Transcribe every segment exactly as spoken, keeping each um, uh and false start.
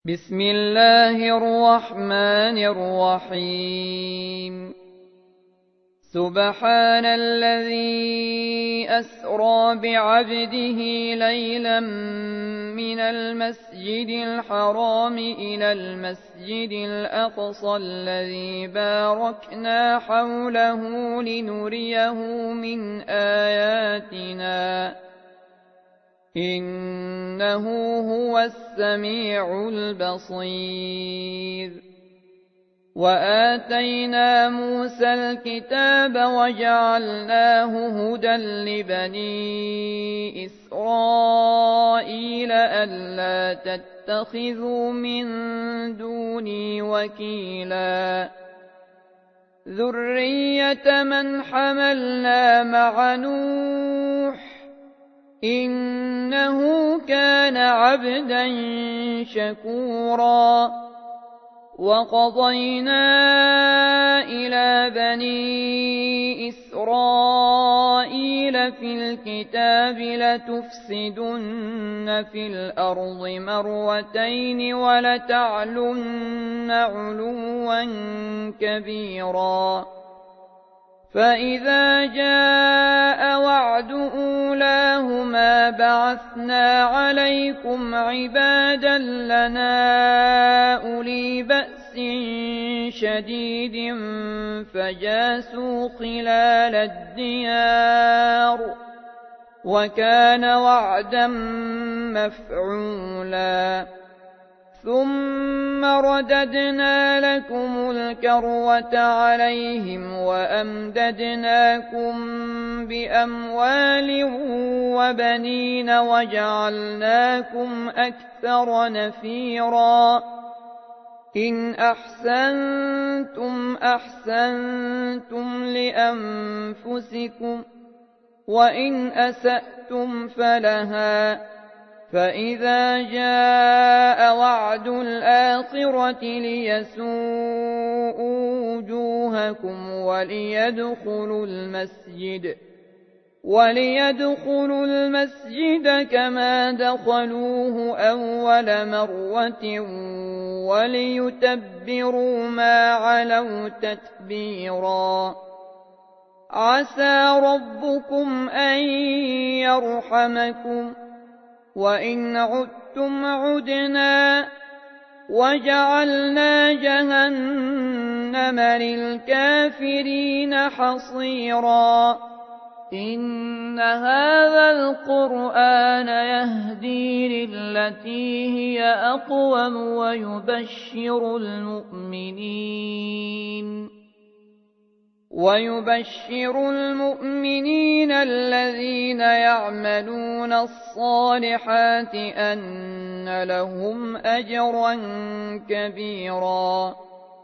بسم الله الرحمن الرحيم سبحان الذي أسرى بعبده ليلا من المسجد الحرام إلى المسجد الأقصى الذي باركنا حوله لنريه من آياتنا إنه هو السميع البصير وآتينا موسى الكتاب وجعلناه هدى لبني إسرائيل ألا تتخذوا من دوني وكيلا ذرية من حملنا مع نوح إنه كان عبدا شكورا وقضينا إلى بني إسرائيل في الكتاب لتفسدن في الأرض مرتين ولتعلن علوا كبيرا فإذا جاء وعد أولاهما بعثنا عليكم عبادا لنا أولي بأس شديد فجاسوا خلال الديار وكان وعدا مفعولا ثم رددنا لكم الكرة عليهم وأمددناكم بأموال وبنين وجعلناكم أكثر نفيرا إن أحسنتم أحسنتم لأنفسكم وإن أسأتم فلها فإذا جاء وعد الآخرة ليسوءوا وجوهكم وليدخلوا المسجد وليدخلوا المسجد كما دخلوه أول مرة وليتبروا ما علوا تتبيرا عسى ربكم أن يرحمكم وإن عدتم عدنا وجعلنا جهنم للكافرين حصيرا إن هذا القرآن يهدي للتي هي أقوم ويبشر المؤمنين ويبشر المؤمنين الذين يعملون الصالحات أن لهم أجرا كبيرا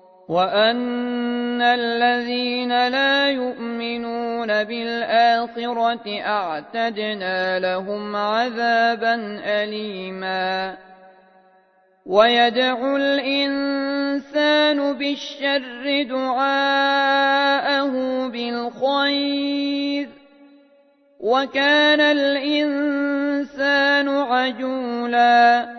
وأن الذين لا يؤمنون بالآخرة أعتدنا لهم عذابا أليما ويدعو الإنسان بالشر دعاءه بالخير وكان الإنسان عجولا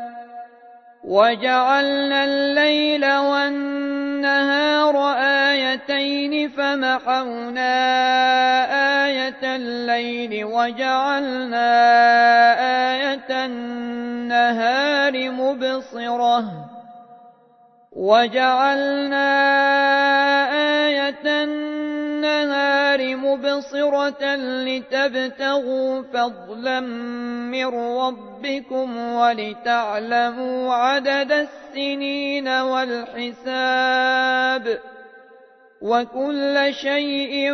وجعلنا الليل والنهار آيتين فمحونا آية الليل وجعلنا آية النهار مبصرة وجعلنا آية النهار مبصرة لتبتغوا فضلا من ربكم ولتعلموا عدد السنين والحساب وكل شيء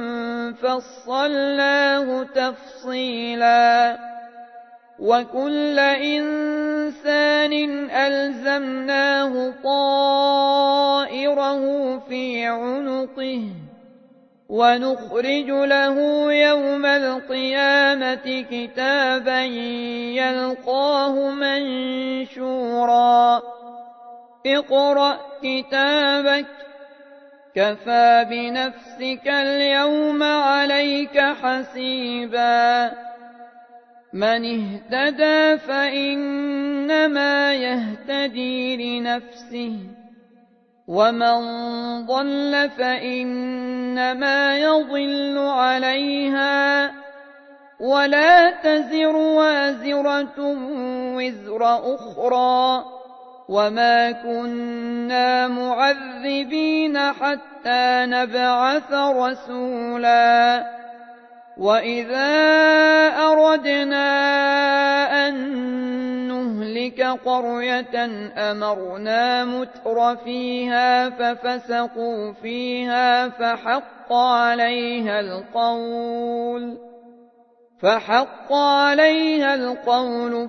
فصلناه تفصيلا وكل إنسان ألزمناه طائره في عنقه ونخرج له يوم القيامة كتابا يلقاه منشورا اقرأ كتابك كفى بنفسك اليوم عليك حسيبا من اهتدى فإن فإنما يهتدي لنفسه ومن ضل فإنما يضل عليها ولا تزر وازرة وزر أخرى وما كنا معذبين حتى نبعث رسولا وإذا أردنا أن نهلك قرية أمرنا متر فيها ففسقوا فيها فحق عليها القول فحق عليها القول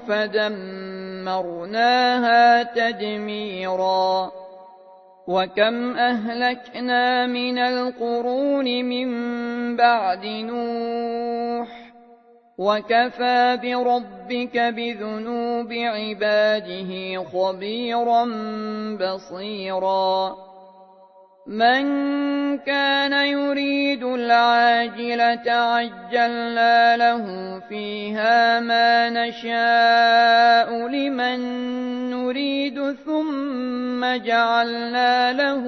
فدمرناها تدميرا وكم أهلكنا من القرون من بعد نوح وكفى بربك بذنوب عباده خبيرا بصيرا من كان يريد العاجلة عجلنا له فيها ما نشاء لمن نريد ثم جعلنا له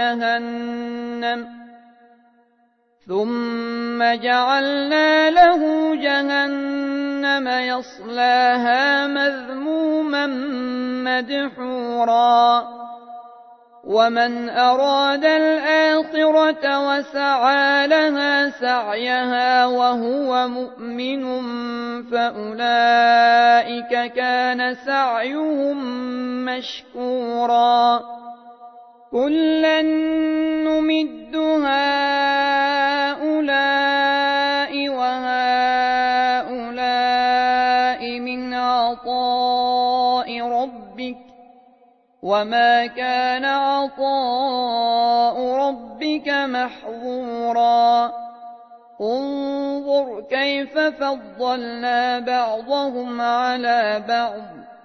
جهنم ثم جعلنا له جهنم يصلاها مذموما مدحورا ومن أراد الآخرة وسعى لها سعيها وهو مؤمن فأولئك كان سعيهم مشكورا كلا نمد هؤلاء وهؤلاء من عطاء ربك وما كان عطاء ربك محظورا انظر كيف فضلنا بعضهم على بعض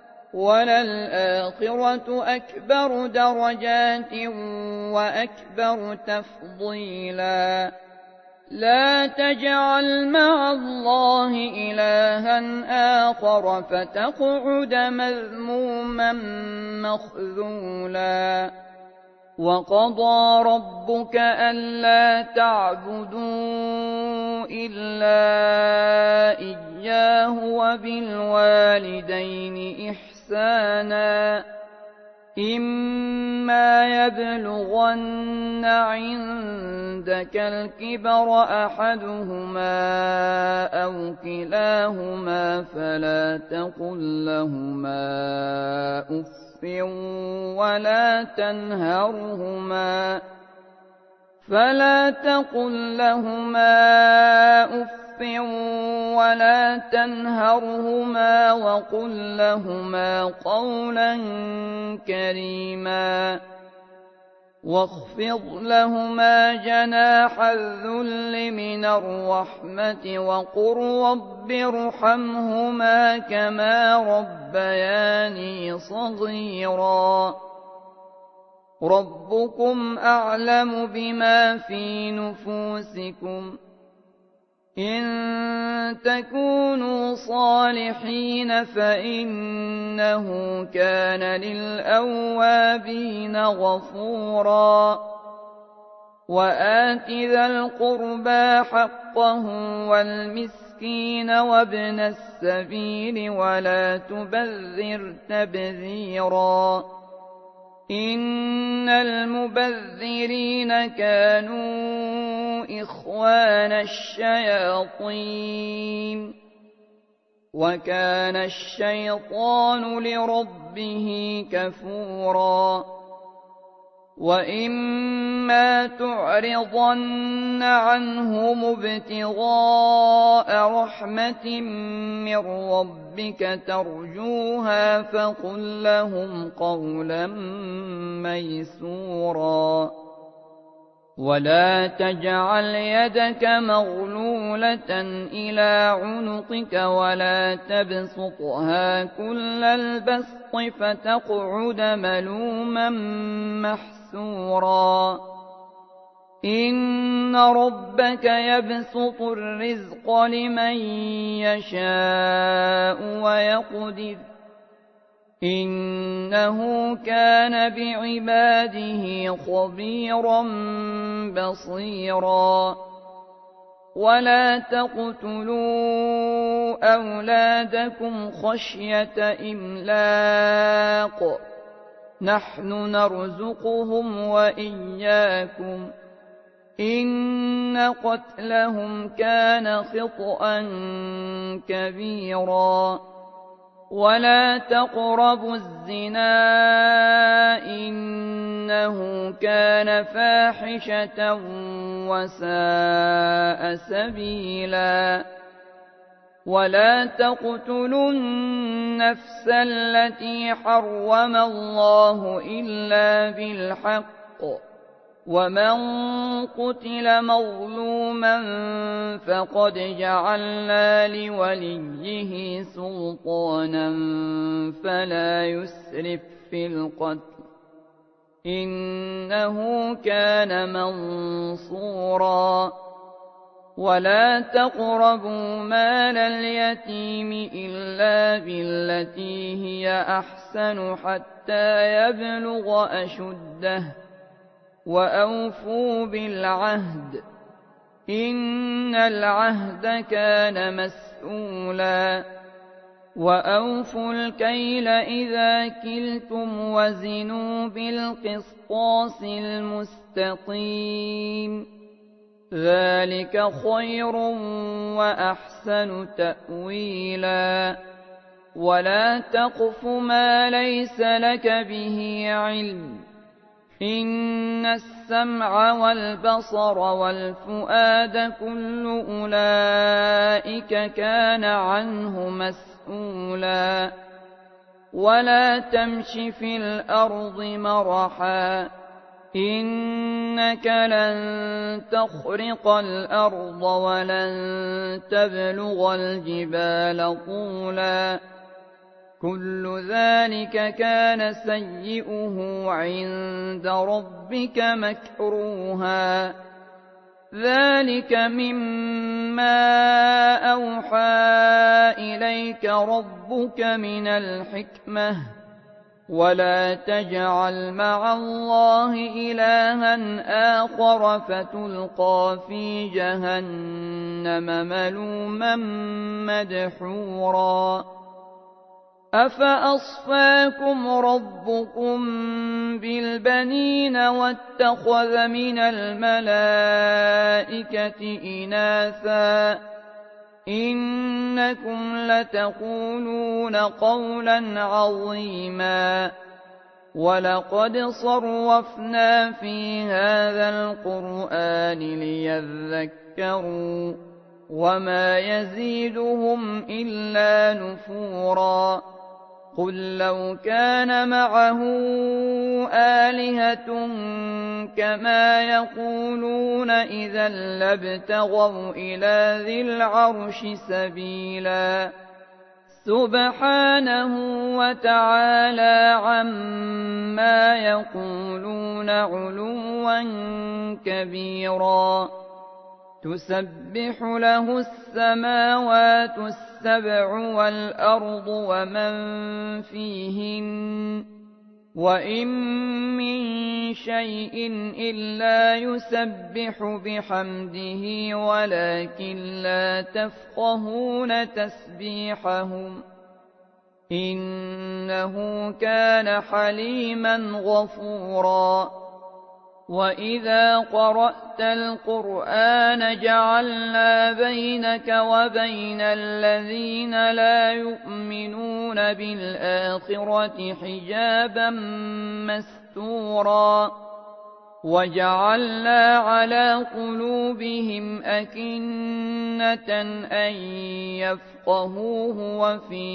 وللآخرة أكبر درجات وأكبر تفضيلا لا تجعل مع الله إلها آخر فتقعد مذموما مخذولا وقضى ربك ألا تعبدوا إلا إياه وبالوالدين إحسانا إما يبلغن عندك الكبر أحدهما أو كلاهما فلا تقل لهما أف ولا تنهرهما فلا تقل لهما أف ولا تنهرهما وقل لهما قولا كريما واخفض لهما جناح الذل من الرحمة وقل رب ارحمهما كما ربياني صغيرا ربكم أعلم بما في نفوسكم إن تكونوا صالحين فإنه كان للأوابين غفورا وآت ذا القربى حقه والمسكين وابن السبيل ولا تبذر تبذيرا إن المبذرين كانوا إخوان الشياطين وكان الشيطان لربه كفورا وإما تعرضن عنهم ابتغاء رحمة من ربك ترجوها فقل لهم قولا ميسورا ولا تجعل يدك مغلولة إلى عنقك ولا تبسطها كل البسط فتقعد ملوما محسورا إن ربك يبسط الرزق لمن يشاء ويقدر إنه كان بعباده خبيرا بصيرا ولا تقتلوا أولادكم خشية إملاق نحن نرزقهم وإياكم إن قتلهم كان خطأ كبيرا ولا تقربوا الزنا إنه كان فاحشة وساء سبيلا ولا تقتلوا النفس التي حرم الله إلا بالحق ومن قتل مظلوما فقد جعلنا لوليه سلطانا فلا يسرف في القتل إنه كان منصورا ولا تقربوا مال اليتيم إلا بالتي هي أحسن حتى يبلغ أشده وأوفوا بالعهد إن العهد كان مسؤولا وأوفوا الكيل إذا كلتم وزنوا بالقسطاس المستقيم ذلك خير وأحسن تأويلا ولا تقف ما ليس لك به علم إن السمع والبصر والفؤاد كل أولئك كان عنه مسؤولا ولا تمش في الأرض مرحا إنك لن تخرق الأرض ولن تبلغ الجبال طولا كل ذلك كان سيئه عند ربك مكروها ذلك مما أوحى إليك ربك من الحكمة ولا تجعل مع الله إلها آخر فتلقى في جهنم ملوما مدحورا أفأصفاكم ربكم بالبنين واتخذ من الملائكة إناثا إنكم لتقولون قولا عظيما ولقد صرفنا في هذا القرآن ليذكروا وما يزيدهم إلا نفورا قل لو كان معه آلهة كما يقولون إذا لابتغوا إلى ذي العرش سبيلا سبحانه وتعالى عما يقولون علوا كبيرا تسبح له السماوات السبع والأرض ومن فيهن وإن من شيء إلا يسبح بحمده ولكن لا تفقهون تسبيحهم إنه كان حليما غفورا وإذا قرأت القرآن جعلنا بينك وبين الذين لا يؤمنون بالآخرة حجابا مستورا وجعلنا على قلوبهم أكنة أن يفقهوه وفي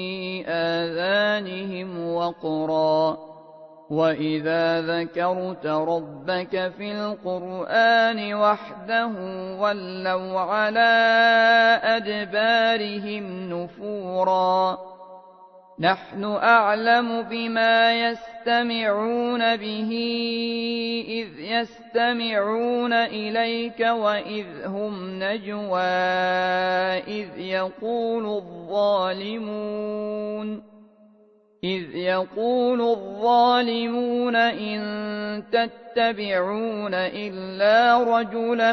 آذانهم وقرا وإذا ذكرت ربك في القرآن وحده ولوا على أدبارهم نفورا نحن أعلم بما يستمعون به إذ يستمعون إليك وإذ هم نجوى إذ يقول الظالمون إذ يقول الظالمون إن تتبعون إلا رجلا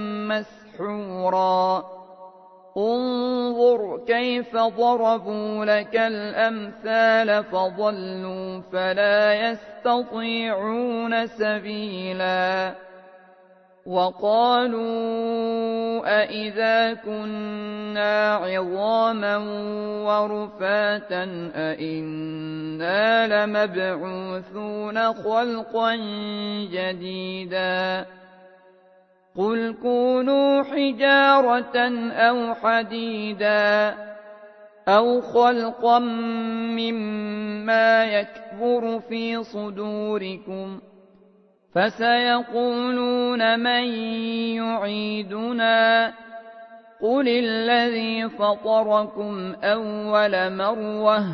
مسحورا انظر كيف ضربوا لك الأمثال فضلوا فلا يستطيعون سبيلا وقالوا أإذا كنا عظاما ورفاتا أإنا لمبعوثون خلقا جديدا قل كونوا حجارة أو حديدا أو خلقا مما يكبر في صدوركم فسيقولون من يعيدنا قل الذي فطركم أول مرة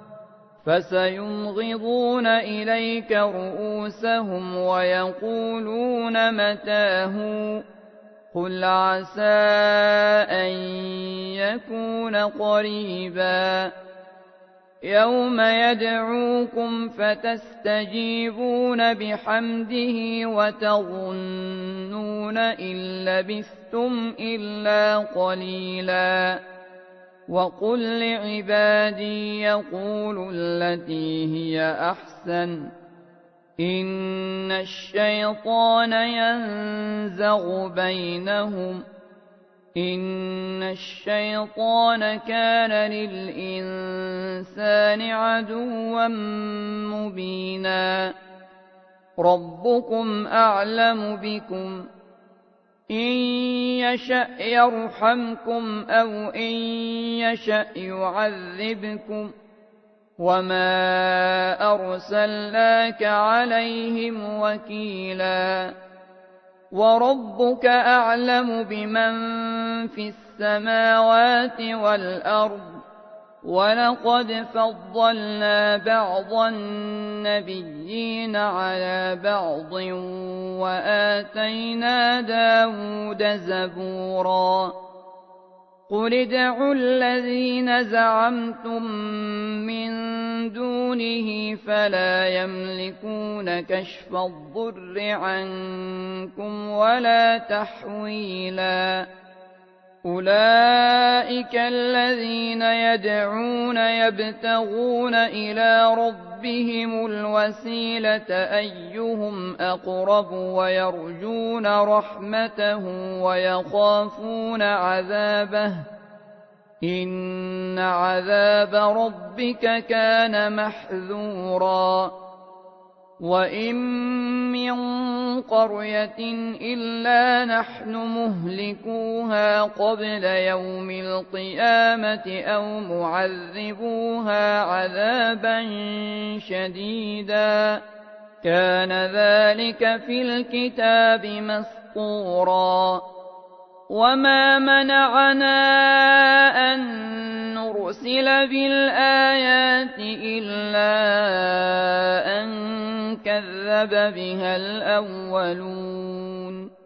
فسينغضون إليك رؤوسهم ويقولون متاه قل عسى أن يكون قريبا يوم يدعوكم فتستجيبون بحمده وتظنون إن لبثتم إلا قليلا وقل لعبادي يقولوا التي هي أحسن إن الشيطان ينزغ بينهم إن الشيطان كان للإنسان عدوا مبينا ربكم أعلم بكم إن يشأ يرحمكم أو إن يشأ يعذبكم وما أرسلناك عليهم وكيلا وربك أعلم بمن في السماوات والأرض ولقد فضلنا بعض النبيين على بعض وآتينا داود زبورا قل ادعوا الذين زعمتم من دونه فلا يملكون كشف الضر عنكم ولا تحويلا أولئك الذين يدعون يبتغون إلى ربهم الوسيلة أيهم أقرب ويرجون رحمته ويخافون عذابه إن عذاب ربك كان محذورا وإن من قرية إلا نحن مهلكوها قبل يوم القيامة أو معذبوها عذابا شديدا كان ذلك في الكتاب مسطورا وما منعنا أن نرسل بالآيات إلا أن كذب بها الأولون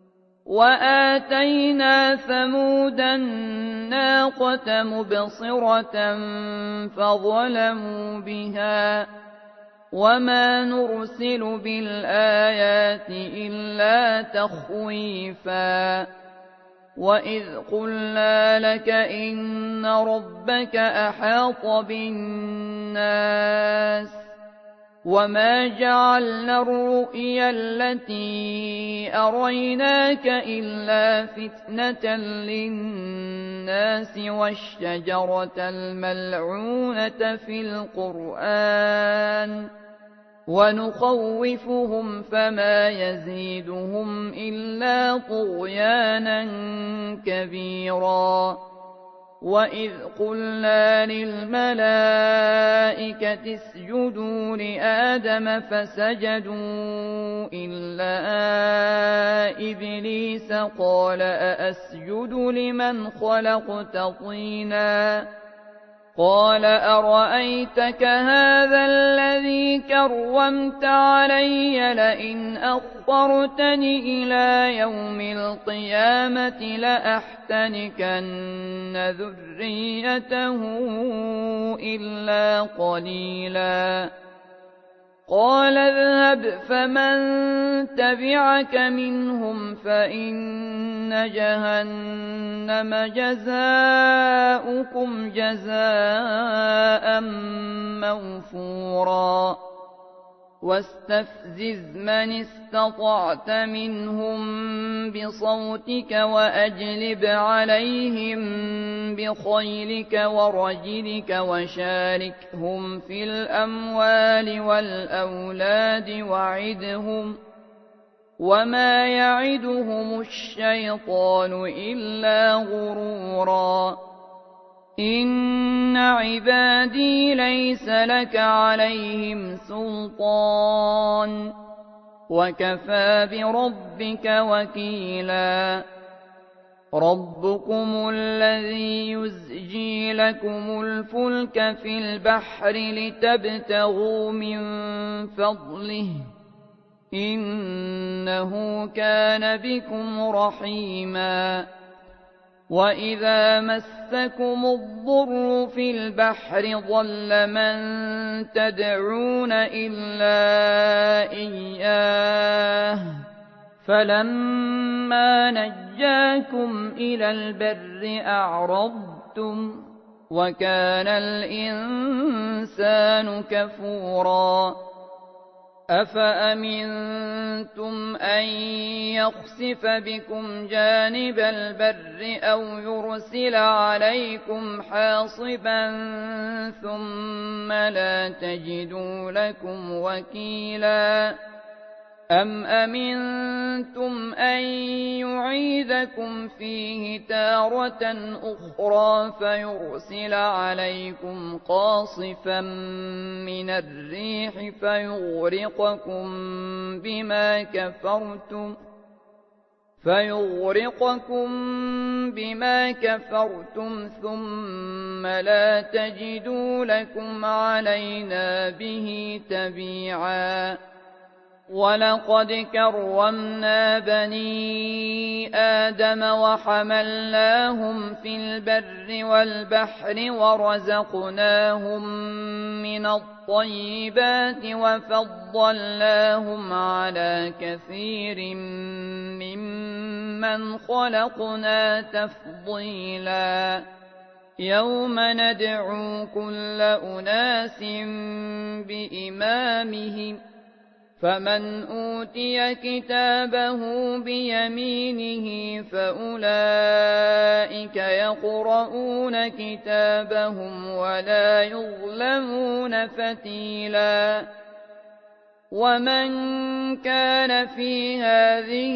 وآتينا ثمود الناقة مبصرة فظلموا بها وما نرسل بالآيات إلا تخويفا وإذ قلنا لك إن ربك أحاط بالناس وما جعلنا الرؤيا التي أريناك إلا فتنة للناس والشجرة الملعونة في القرآن ونخوفهم فما يزيدهم إلا طغيانا كبيرا وإذ قلنا للملائكة اسجدوا لآدم فسجدوا إلا إبليس قال أأسجد لمن خلقت طينا قال أرأيتك هذا الذي كرمت علي لئن أخرتني إلى يوم القيامة لأحتنكن ذريته إلا قليلا قال اذهب فمن تبعك منهم فإن جهنم جزاؤكم جزاء موفورا واستفزز من استطعت منهم بصوتك وأجلب عليهم بخيلك ورجلك وشاركهم في الأموال والأولاد وعدهم وما يعدهم الشيطان إلا غرورا إن عبادي ليس لك عليهم سلطان وكفى بربك وكيلا ربكم الذي يزجي لكم الفلك في البحر لتبتغوا من فضله إنه كان بكم رحيما وإذا مسكم الضر في البحر ضل من تدعون إلا إياه فلما نجاكم إلى البر أعرضتم وكان الإنسان كفورا أفأمنتم أن يخسف بكم جانب البر أو يرسل عليكم حاصبا ثم لا تجدوا لكم وكيلا أم أمنتم أن يعيدكم فيه تارة أخرى فيرسل عليكم قاصفا من الريح فيغرقكم بما كفرتم فيغرقكم بما كفرتم ثم لا تجدوا لكم علينا به تبيعا ولقد كرمنا بني آدم وحملناهم في البر والبحر ورزقناهم من الطيبات وفضلناهم على كثير ممن خلقنا تفضيلا يوم ندعو كل أناس بإمامهم فمن أوتي كتابه بيمينه فأولئك يقرؤون كتابهم ولا يظلمون فتيلا ومن كان في هذه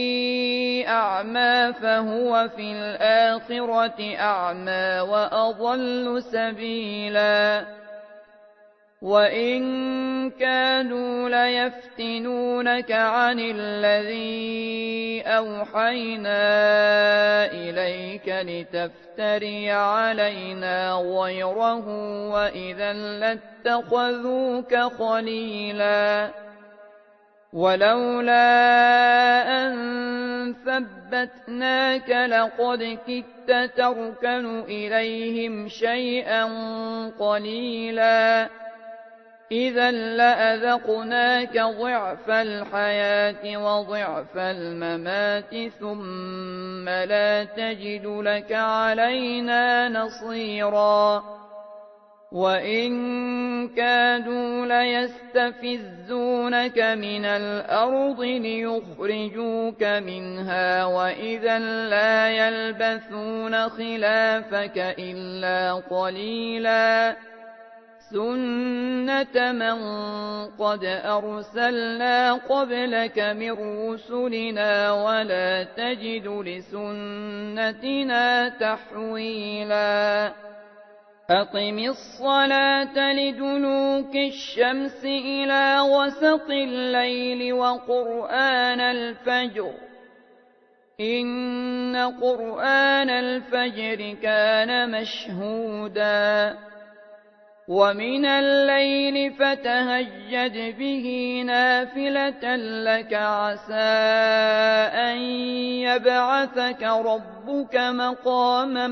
أعمى فهو في الآخرة أعمى وأضل سبيلا وإن كانوا ليفتنونك عن الذي أوحينا إليك لتفتري علينا غيره وإذا لاتخذوك خليلا ولولا أن ثبتناك لقد كدت تركن إليهم شيئا قليلا إذا لأذقناك ضعف الحياة وضعف الممات ثم لا تجد لك علينا نصيرا وإن كادوا ليستفزونك من الأرض ليخرجوك منها وإذا لا يلبثون خلافك إلا قليلا سنة من قد أرسلنا قبلك من رسلنا ولا تجد لسنتنا تحويلا أقم الصلاة لدلوك الشمس إلى غسق الليل وقرآن الفجر إن قرآن الفجر كان مشهودا ومن الليل فتهجد به نافلة لك عسى أن يبعثك ربك مقاما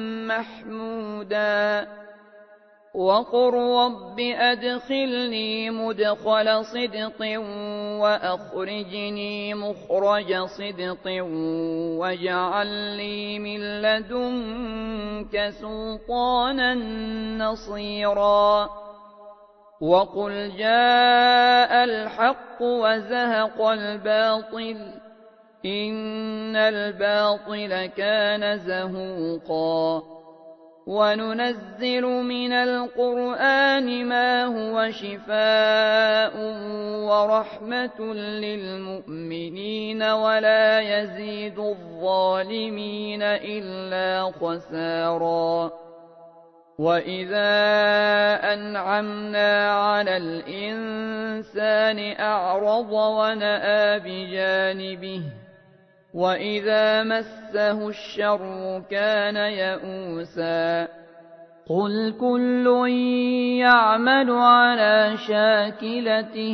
محمودا وقل رب أدخلني مدخل صدق وأخرجني مخرج صدق واجعل لي من لدنك سلطانا نصيرا وقل جاء الحق وزهق الباطل إن الباطل كان زهوقا وننزل من القرآن ما هو شفاء ورحمة للمؤمنين ولا يزيد الظالمين إلا خسارا وإذا أنعمنا على الإنسان أعرض ونأى بجانبه وإذا مسه الشر كان يئوسا قل كل يعمل على شاكلته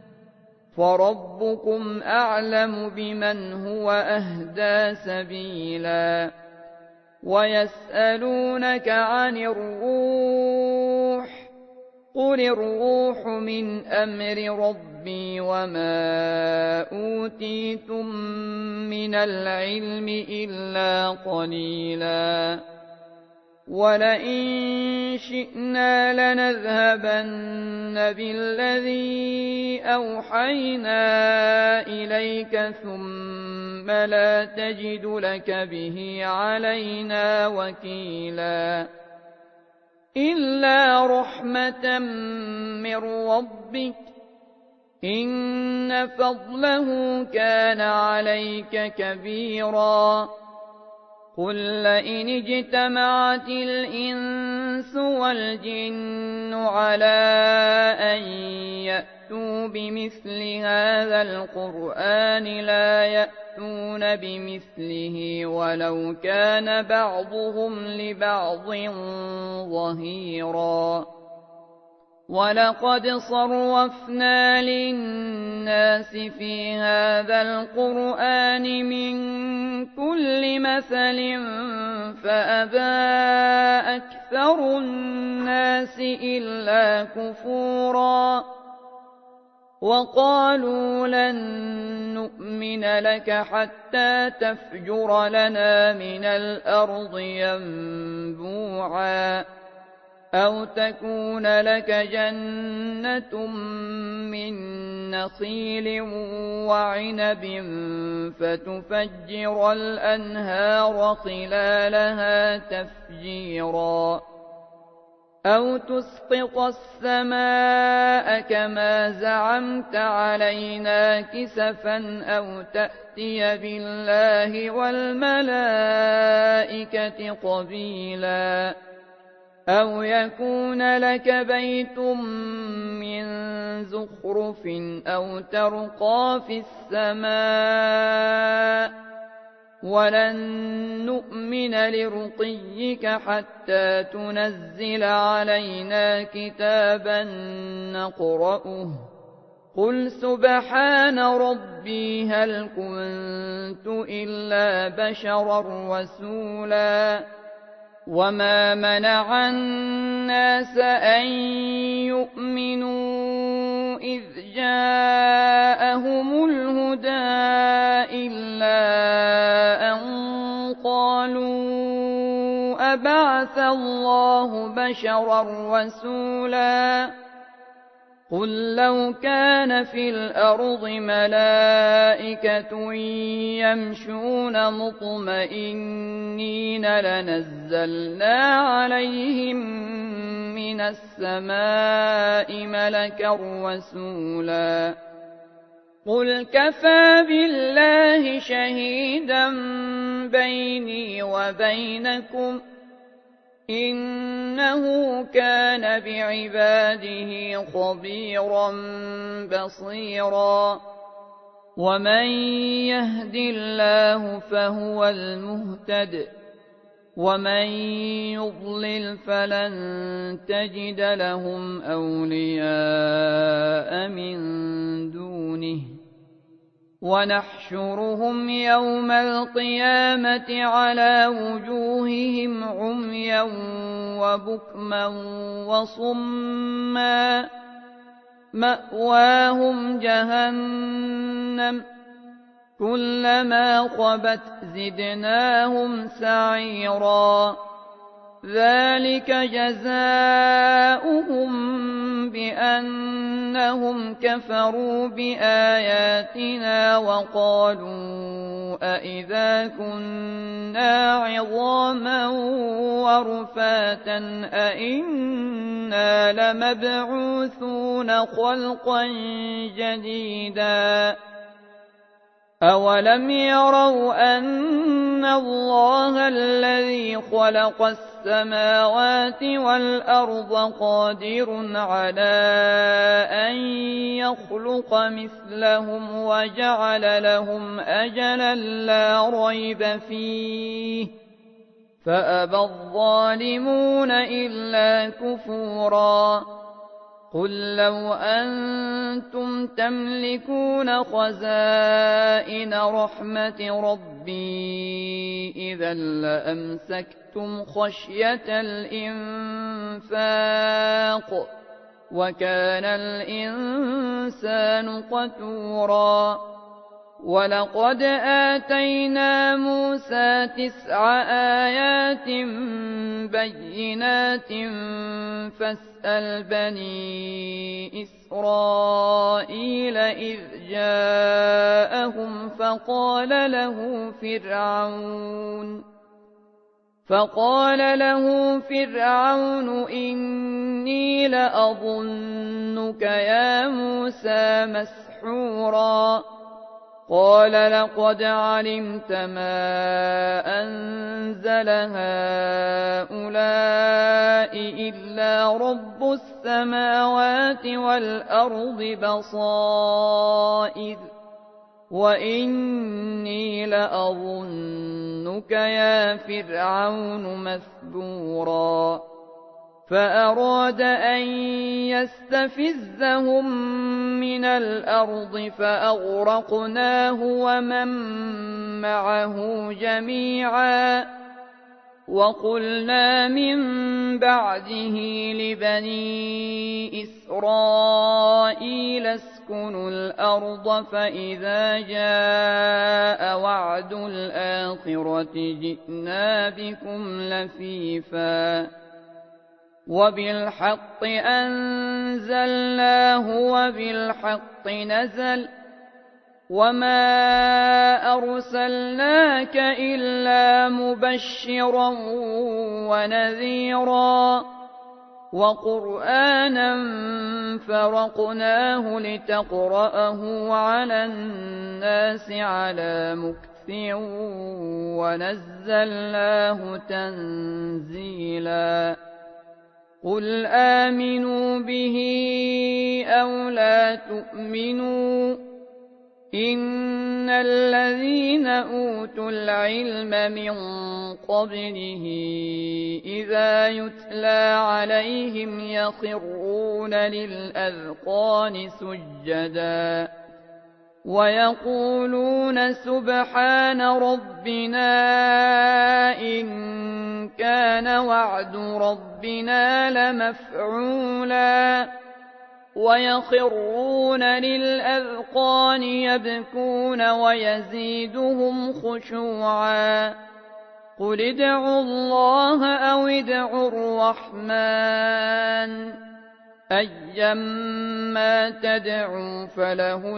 فربكم أعلم بمن هو أهدى سبيلا ويسألونك عن الروح قل الروح من أمر ربي وما أوتيتم من العلم إلا قليلا ولئن شئنا لنذهبن بالذي أوحينا إليك ثم لا تجد لك به علينا وكيلا إلا رحمة من ربك إن فضله كان عليك كبيرا قل لئن اجتمعت الإنس والجن على أن يأتوا بمثل هذا القرآن لا يأتون بمثله ولو كان بعضهم لبعض ظهيرا ولقد صرفنا للناس في هذا القرآن من كل مثل فأبى أكثر الناس إلا كفورا وقالوا لن نؤمن لك حتى تفجر لنا من الأرض ينبوعا أو تكون لك جنة من نخيل وعنب فتفجر الأنهار خلالها تفجيرا أو تسقط السماء كما زعمت علينا كسفا أو تأتي بالله والملائكة قبيلا أو يكون لك بيت من زخرف أو ترقى في السماء ولن نؤمن لرقيك حتى تنزل علينا كتابا نقرأه قل سبحان ربي هل كنت إلا بشرا رسولا وما منع الناس أن يؤمنوا إذ جاءهم الهدى إلا أن قالوا أبعث الله بشرا رسولا قل لو كان في الأرض ملائكة يمشون مطمئنين لنزلنا عليهم من السماء ملكا رسولا قل كفى بالله شهيدا بيني وبينكم إنه كان بعباده خبيرا بصيرا ومن يهد الله فهو المهتد ومن يضلل فلن تجد لهم أولياء من دونه ونحشرهم يوم القيامة على وجوههم عميا وبكما وصما مأواهم جهنم كلما خبت زدناهم سعيرا ذلك جزاؤهم بأنهم كفروا بآياتنا وقالوا أئذا كنا عظاما ورفاتا أئنا لمبعوثون خلقا جديدا أولم يروا أن الله الذي خلق السماوات والأرض قادر على أن يخلق مثلهم وجعل لهم أجلا لا ريب فيه فأبى الظالمون إلا كفورا قل لو أنتم تملكون خزائن رحمة ربي إذا لأمسكتم خشية الإنفاق وكان الإنسان قتورا ولقد آتينا موسى تسع آيات بينات فاسأل بني إسرائيل إذ جاءهم فقال له فرعون فقال له فرعون إني لأظنك يا موسى مسحورا قال لقد علمت ما أنزل هؤلاء إلا رب السماوات والأرض بصائر وإني لأظنك يا فرعون مثبورا فأراد أن يستفزهم من الأرض فأغرقناه ومن معه جميعا وقلنا من بعده لبني إسرائيل اسكنوا الأرض فإذا جاء وعد الآخرة جئنا بكم لفيفا وبالحق أنزلناه وبالحق نزل وما أرسلناك إلا مبشرا ونذيرا وقرآنا فرقناه لتقرأه على الناس على مكث ونزلناه تنزيلا قل آمنوا به أو لا تؤمنوا إن الذين أوتوا العلم من قبله إذا يتلى عليهم يخرون للأذقان سجدا ويقولون سبحان ربنا إن كان وعد ربنا لمفعولا ويخرون للأذقان يبكون ويزيدهم خشوعا قل ادعوا الله أو ادعوا الرحمن أيما تدعوا فله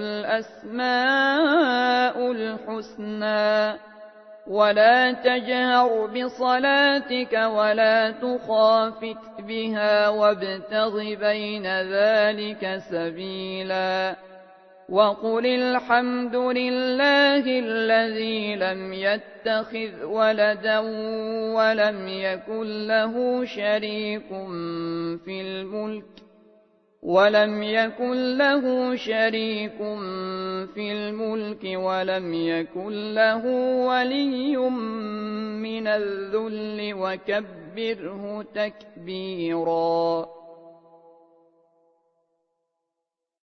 الأسماء الحسنى ولا تجهر بصلاتك ولا تخافت بها وابتغ بين ذلك سبيلا وقل الحمد لله الذي لم يتخذ ولدا ولم يكن له شريك في الملك ولم يكن له شريك في الملك ولم يكن له ولي من الذل وكبره تكبيرا.